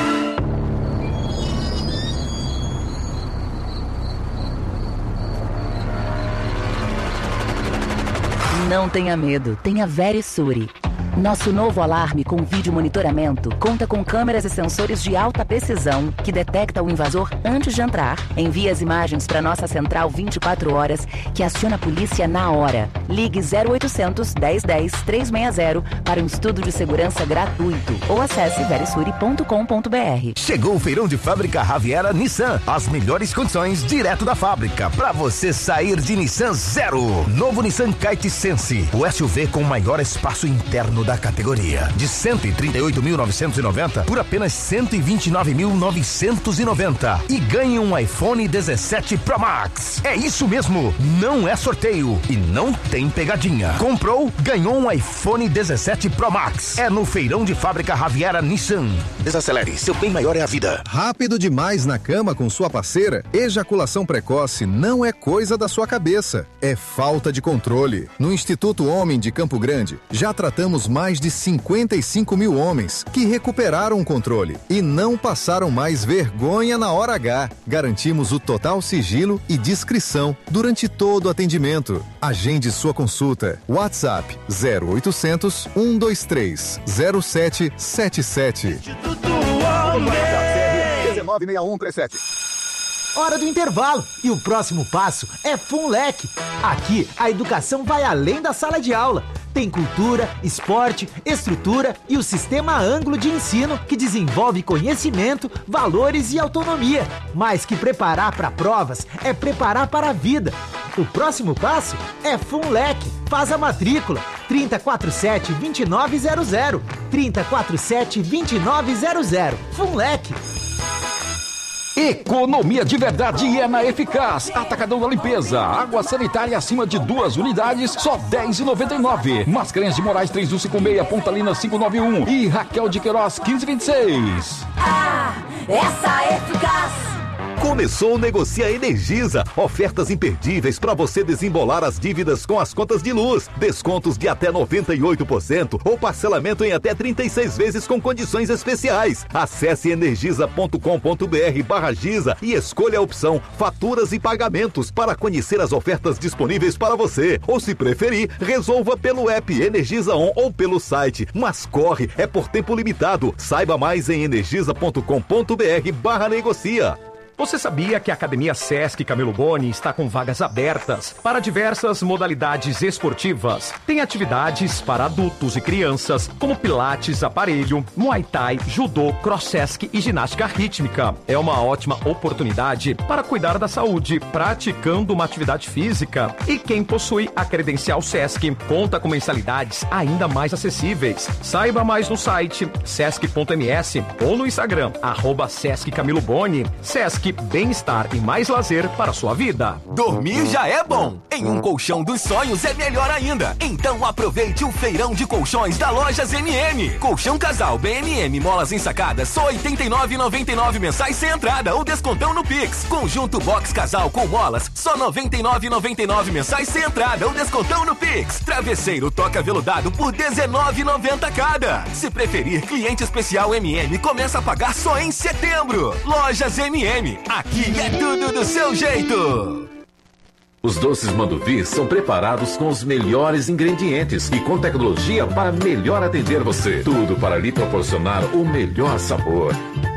Não tenha medo, tenha Verisuri. Nosso novo alarme com vídeo monitoramento conta com câmeras e sensores de alta precisão que detecta o invasor antes de entrar. Envia as imagens para nossa central vinte e quatro horas, que aciona a polícia na hora. Ligue zero oitocentos, dez dez, trezentos e sessenta para um estudo de segurança gratuito ou acesse verisuri ponto com ponto br. Chegou o feirão de fábrica Raviera Nissan. As melhores condições direto da fábrica para você sair de Nissan zero. Novo Nissan Kite Sense, o S U V com maior espaço interno da categoria, de cento e trinta e oito mil novecentos e noventa por apenas cento e vinte e nove mil novecentos e noventa e ganhe um iPhone dezessete Pro Max. É isso mesmo, não é sorteio e não tem pegadinha. Comprou, ganhou um iPhone dezessete Pro Max. É no feirão de fábrica Raviera Nissan. Desacelere, seu bem maior é a vida. Rápido demais na cama com sua parceira? Ejaculação precoce não é coisa da sua cabeça, é falta de controle. No Instituto Homem de Campo Grande, já tratamos mais de cinquenta e cinco mil homens que recuperaram o controle e não passaram mais vergonha na hora H. Garantimos o total sigilo e discrição durante todo o atendimento. Agende sua consulta. WhatsApp zero oitocentos, cento e vinte e três, zero sete sete sete. dezenove sessenta e um trinta e sete. Hora do intervalo e o próximo passo é FUNLEC. Aqui a educação vai além da sala de aula. Tem cultura, esporte, estrutura e o sistema Ângulo de ensino que desenvolve conhecimento, valores e autonomia. Mais que preparar para provas, é preparar para a vida. O próximo passo é FUNLEC. Faz a matrícula. trinta e quarenta e sete, vinte e nove zero zero. trinta e quarenta e sete, vinte e nove zero zero. FUNLEC. Economia de verdade é na Eficaz. Atacadão da limpeza. Água sanitária acima de duas unidades, só dez reais e noventa e nove centavos. Mascarenhas de Moraes três um cinco seis, Pontalina cinco nove um e Raquel de Queiroz quinze vinte e seis. Ah, essa é Eficaz. Começou o Negocia Energisa. Ofertas imperdíveis para você desembolar as dívidas com as contas de luz. Descontos de até noventa e oito por cento ou parcelamento em até trinta e seis vezes com condições especiais. Acesse energisa ponto com ponto br barra Giza e escolha a opção Faturas e Pagamentos para conhecer as ofertas disponíveis para você. Ou se preferir, resolva pelo app Energisa On ou pelo site. Mas corre, é por tempo limitado. Saiba mais em energisa ponto com ponto br barra negocia. Você sabia que a Academia Sesc Camilo Boni está com vagas abertas para diversas modalidades esportivas? Tem atividades para adultos e crianças, como pilates, aparelho, muay thai, judô, cross-sesc e ginástica rítmica. É uma ótima oportunidade para cuidar da saúde, praticando uma atividade física. E quem possui a credencial Sesc conta com mensalidades ainda mais acessíveis. Saiba mais no site sesc ponto m s ou no Instagram, arroba Sesc Camilo Boni. Sesc, bem-estar e mais lazer para a sua vida. Dormir já é bom. Em um colchão dos sonhos é melhor ainda. Então aproveite o feirão de colchões da Lojas M M. Colchão casal B M M molas ensacadas só oitenta e nove reais e noventa e nove centavos mensais sem entrada ou descontão no Pix. Conjunto box casal com molas só noventa e nove reais e noventa e nove centavos mensais sem entrada ou descontão no Pix. Travesseiro toca veludado por dezenove reais e noventa centavos cada. Se preferir, cliente especial M M começa a pagar só em setembro. Lojas M M. Aqui é tudo do seu jeito. Os doces Manduvi são preparados com os melhores ingredientes e com tecnologia para melhor atender você. Tudo para lhe proporcionar o melhor sabor.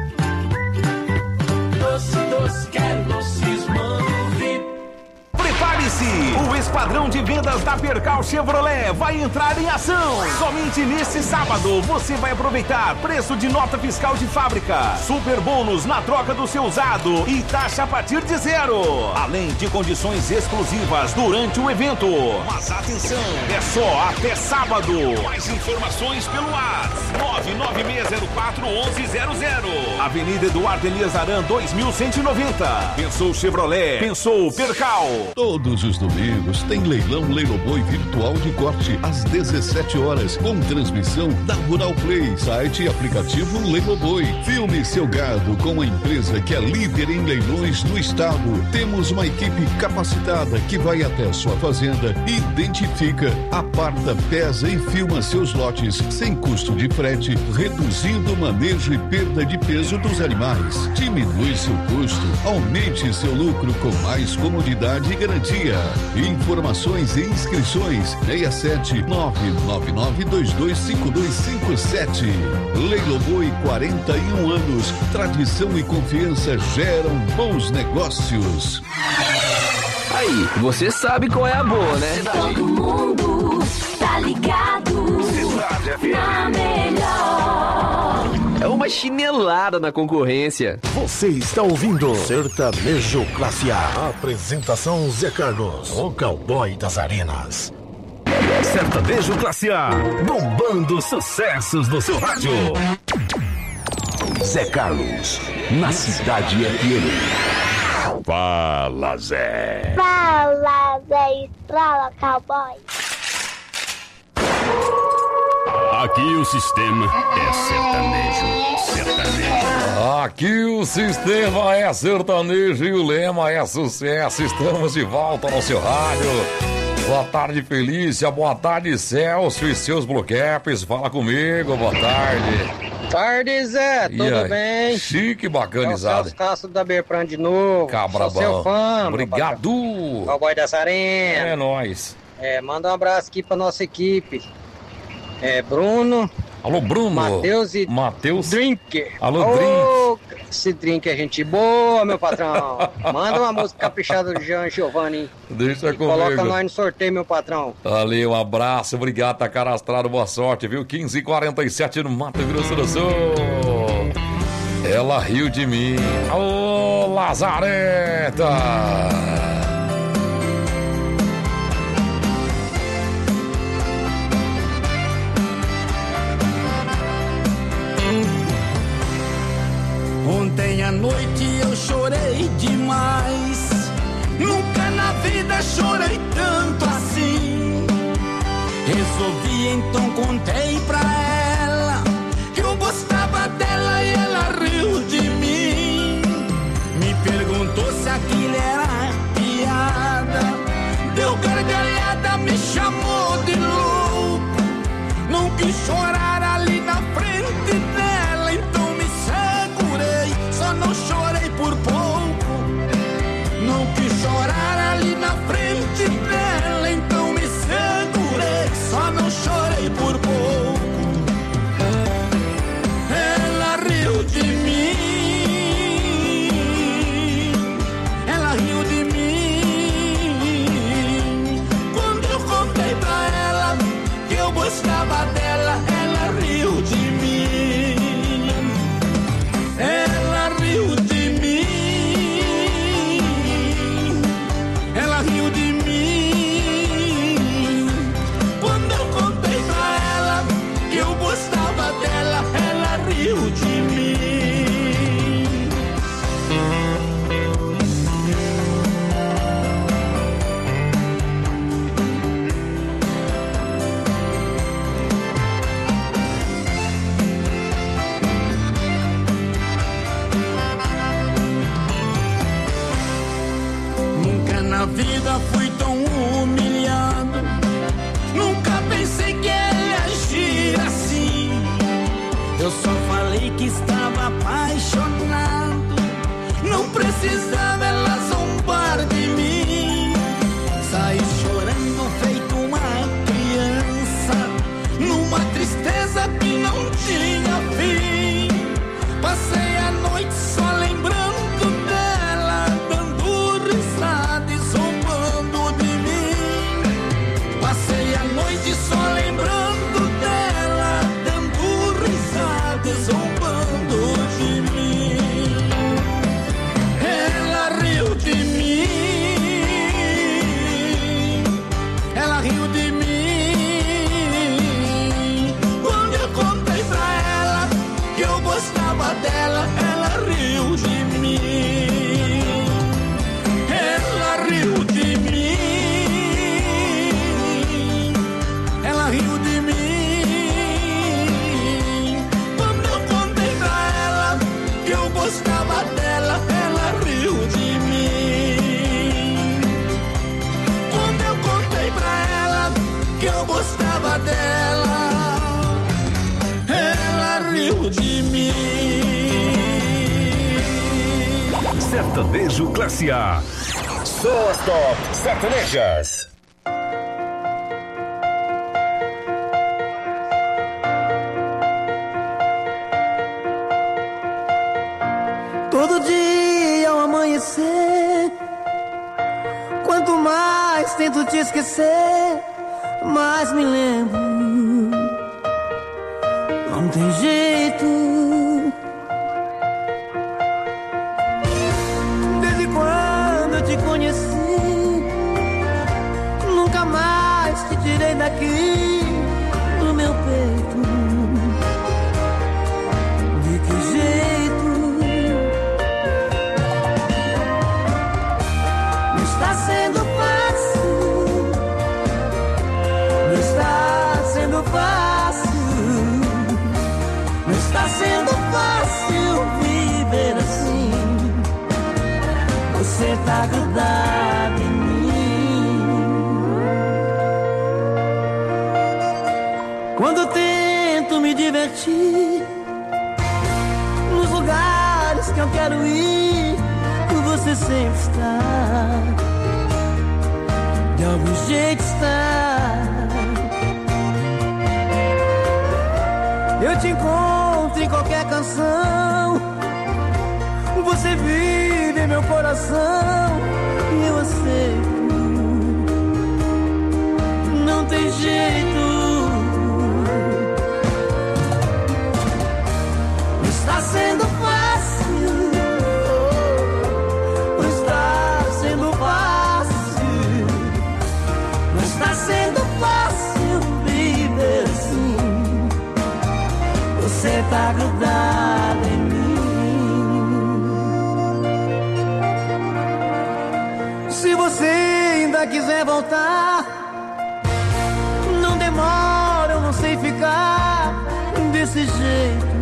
Doce, doce, quero doces Manduvi. Prepare-se! O Esquadrão de Vendas da Percal Chevrolet vai entrar em ação! Somente neste sábado você vai aproveitar preço de nota fiscal de fábrica, super bônus na troca do seu usado e taxa a partir de zero. Além de condições exclusivas durante o evento. Mas atenção, é só até sábado. Mais informações pelo WhatsApp nove nove seis zero quatro um um zero zero. Avenida Eduardo Elias Aran dois mil cento e noventa. Pensou Chevrolet, pensou Percal. Todos os domingos tem leilão Leiloboi virtual de corte às dezessete horas, com transmissão da Rural Play, site e aplicativo Leiloboi. Filme seu gado com a empresa que é líder em leilões do estado. Temos uma equipe capacitada que vai até sua fazenda, identifica, aparta, pesa e filma seus lotes sem custo de frete, reduzindo o manejo e perda de peso dos animais. Diminui seu custo, aumente seu lucro com mais comodidade e garantia. Informações e inscrições seis sete nove nove nove dois dois cinco dois cinco sete. Leiloboi, quarenta e um anos. Tradição e confiança geram bons negócios. Aí, você sabe qual é a boa, né? Todo mundo tá ligado na melhor. É uma chinelada na concorrência. Você está ouvindo Sertanejo Classe A. Apresentação Zé Carlos, o cowboy das arenas. Sertanejo Classe A, bombando sucessos no seu rádio. Zé Carlos, na Cidade F M. Fala, Zé. Fala, Zé Estrala, cowboy. Aqui o sistema é sertanejo, sertanejo. Aqui o sistema é sertanejo e o lema é sucesso. Estamos de volta no seu rádio. Boa tarde, Felícia. Boa tarde, Celso e seus bloqueps. Fala comigo, boa tarde. Tarde, Zé, E tudo aí? bem? Chique, bacanizado. Celso Castro da Berpran de novo. Cabra Sou seu bom. fã. Obrigado. Cowboy dessa arena. É nóis. É, manda um abraço aqui pra nossa equipe. É, Bruno. Alô, Bruno. Matheus e Matheus. Drinker. Alô, Ô, Drink. Esse drink é gente boa, meu patrão. Manda uma música caprichada do Jean Giovanni. Deixa e comigo. Coloca nós no sorteio, meu patrão. Ali, um abraço, obrigado, tá cadastrado, boa sorte, viu? quinze e quarenta e sete no Mato Grosso do Sul. Ela riu de mim. Ô, Lazareta! Ontem à noite eu chorei demais. Nunca na vida chorei tanto assim. Resolvi então, contei pra ela que eu gostava dela e ela riu de mim. Me perguntou se aquilo era piada. Deu gargalhada, me chamou de louco. Não quis chorar ali na frente dela, então me segurei. Só não chorei por pouco. Não quis chorar ali na frente dela, então me segurei. Só não chorei por pouco. Ela riu de mim. Ela riu de mim. Quando eu contei pra ela que eu gostava dela, ela riu de mim. Ela riu de mim. Ela riu de mim. Quando eu contei pra ela que eu gostava dela, ela riu de mim. Nunca na vida fui tão humilhado. Nunca pensei que ela agir assim. Eu só falei que estava apaixonado. Não precisava ela zombar de mim. Saí chorando feito uma criança, numa tristeza que não tinha fim. Passei a noite só lembrando dela, dando risada e zombando de mim. Passei a noite só lembrando dela, dando risada e zombando de mim. Ela riu de mim. Ela riu de mim. Quando eu contei pra ela que eu gostava dela, ela riu de mim. Ela riu de mim. Ela riu de mim. Quando eu contei pra ela que eu gostava dela, ela riu de mim. Quando eu contei pra ela que eu gostava dela, ela riu de mim. Sertanejo Classe A. Só as top sertanejas. Todo dia ao amanhecer, quanto mais tento te esquecer, mais me lembro. Não tem jeito. Desde quando eu te conheci, nunca mais te tirei daqui do meu peito. De que jeito? Não está sendo fácil. Não está sendo fácil. Não está sendo fácil viver assim. Você tá grudado em mim. Quando eu tento me divertir nos lugares que eu quero ir, você sempre está. De algum jeito está. Eu te encontro em qualquer canção, coração e eu aceito. Não tem jeito. Não está sendo fácil. Não está sendo fácil. Não está sendo fácil viver assim. Você tá grudado em mim. Se você ainda quiser voltar, não demora, eu não sei ficar desse jeito.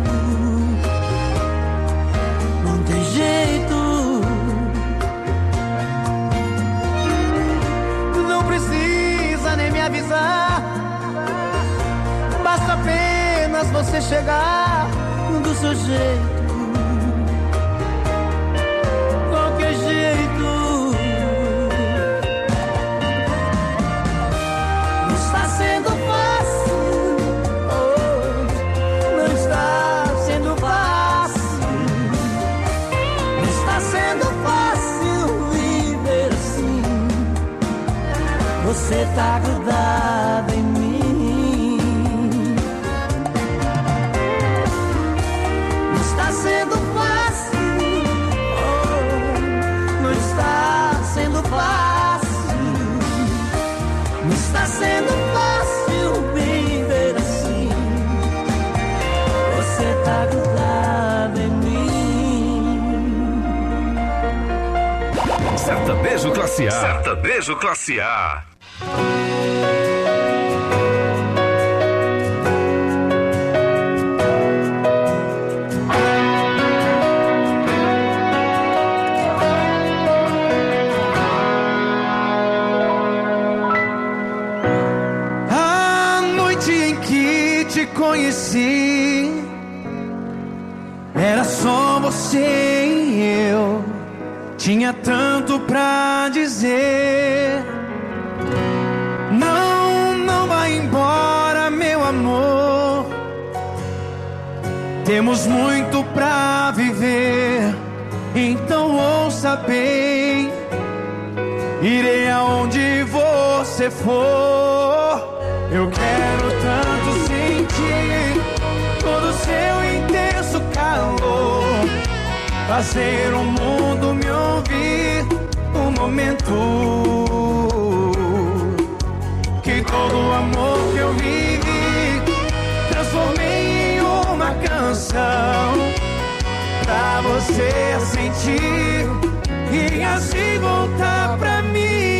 Não tem jeito. Não precisa nem me avisar. Basta apenas você chegar do seu jeito. Qualquer jeito. Sendo fácil, oh, não está sendo fácil, não está sendo fácil viver assim. Você tá grudado em mim. Não está sendo fácil, oh, não está sendo fácil, não está sendo fácil. Tá grudado em mim. Sertanejo Classe A. Sertanejo Classe A. A noite em que te conheci, era só você e eu. Tinha tanto pra dizer. Não, não vai embora, meu amor. Temos muito pra viver. Então ouça bem. Irei aonde você for. Eu quero tanto sentir todo o seu intenso calor, fazer o mundo me ouvir um momento, que todo o amor que eu vivi transformei em uma canção pra você sentir e assim voltar pra mim.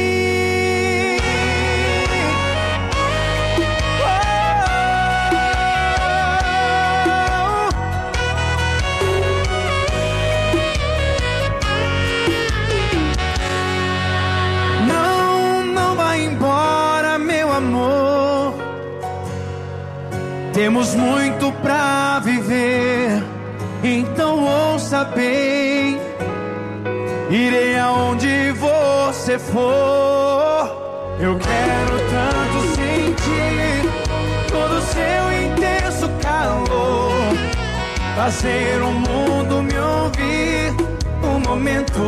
Temos muito pra viver, então ouça bem. Irei aonde você for. Eu quero tanto sentir todo o seu intenso calor, fazer o mundo me ouvir um momento,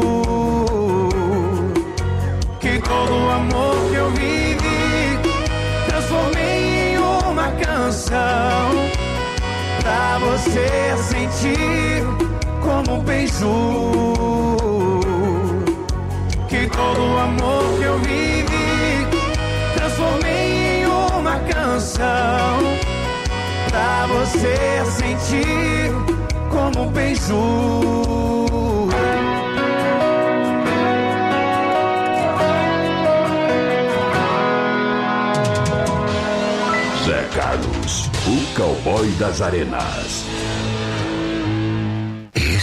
que todo o amor que eu vivi transformei em uma canção pra você sentir como um beiju, que todo o amor que eu vivi transformei em uma canção pra você sentir como um beiju. Zé Carlos, o cowboy das arenas.